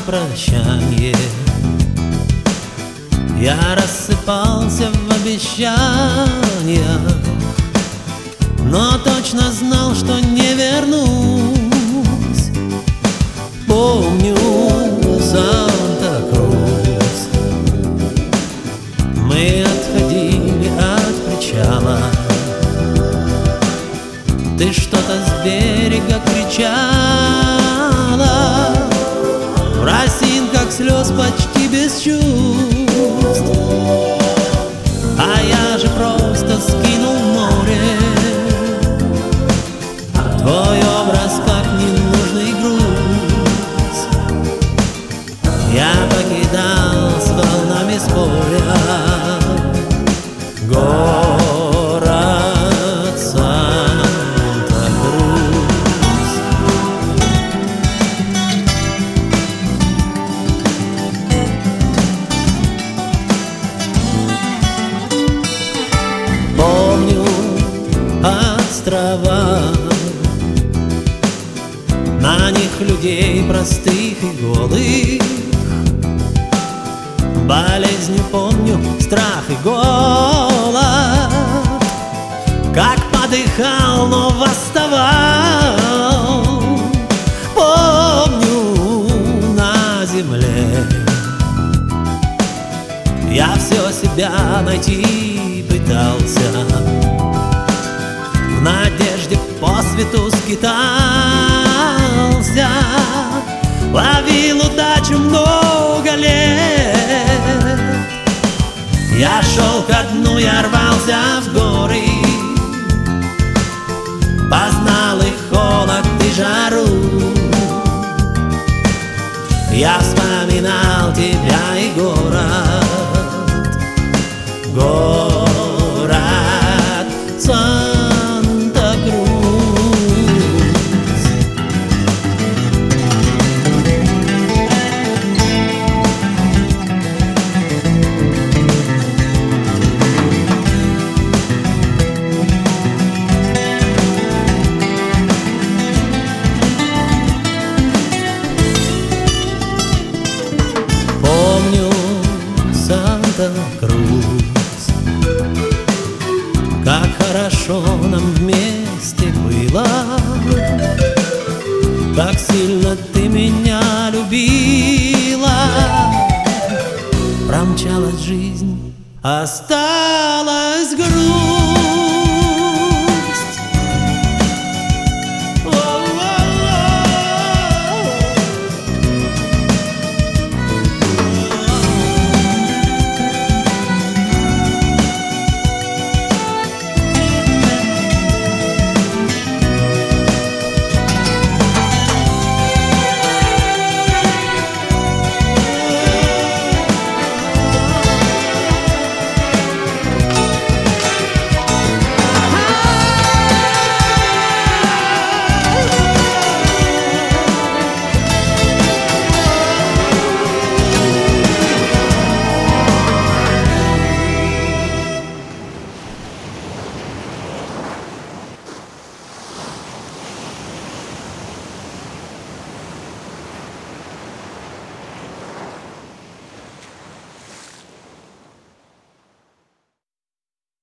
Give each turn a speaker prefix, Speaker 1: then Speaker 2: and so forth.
Speaker 1: прощанье. Я рассыпался в обещаниях, но точно знал, что не вернусь. Помню Санта-Крус, мы отходили от причала. Ты что-то с берега кричала, в росинках слез почти без чувств. А я же просто скинул в море твой образ, как ненужный груз. Я покидал с волнами споря город Санта-Крус. Помню острова, на них людей простых и голых. Болезнью помню страх и голод, как подыхал, но восставал. Помню на земле я все себя найти пытался, в надежде по свету скитался, ловил удачу много лет. Я шел ко дну, я рвался в горы, познал и холод, и жару. Я вспоминал тебя и город, город Санта-Крус. Помню Санта-Крус, как хорошо нам вместе было, как сильно ты меня любила. Промчалась жизнь, осталась грусть.